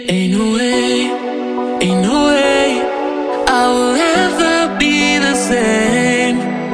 Ain't no way, ain't no way I will ever be the same.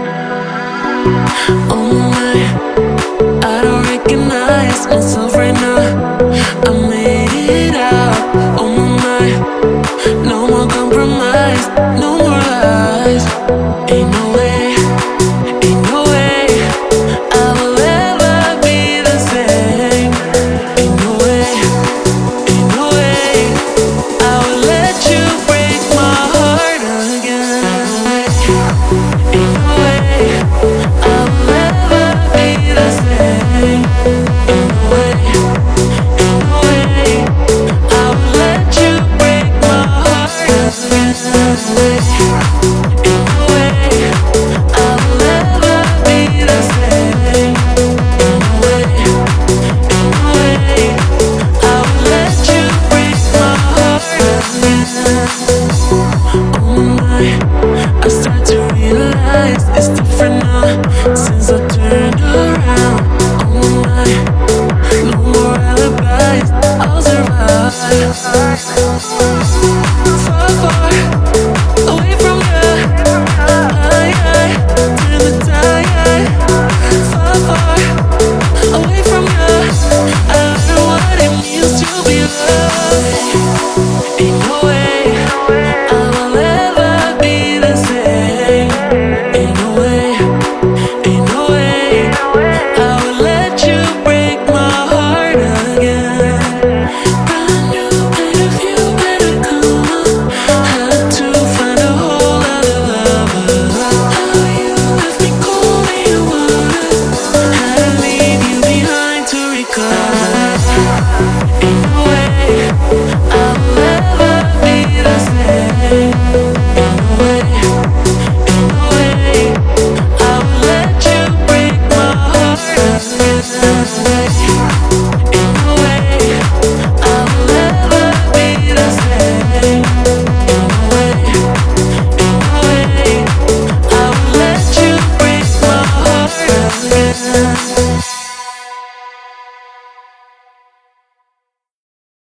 Oh my, I don't recognize myself right now. I made it out. Oh my, no more compromise, no more lies. Ain't no way, ain't no way I will ever be the same. Ain't no way, ain't no way I will let you break my heart again. Ain't no way I will ever be the same. Ain't no way, ain't no way I will let you break my heart again. Ain't no way I will ever be the same. Ain't no way, ain't no way I will let you break my heart again. Oh my, I start to realize it's different now since I turned around. Oh my, no more alibis, I'll survive. Far, far away from you, turn the tide. Far, far away from you, I learned what it means to be loved. Ain't no way I will ever be the same. Ain't no way, ain't no way I will let you break my heart again.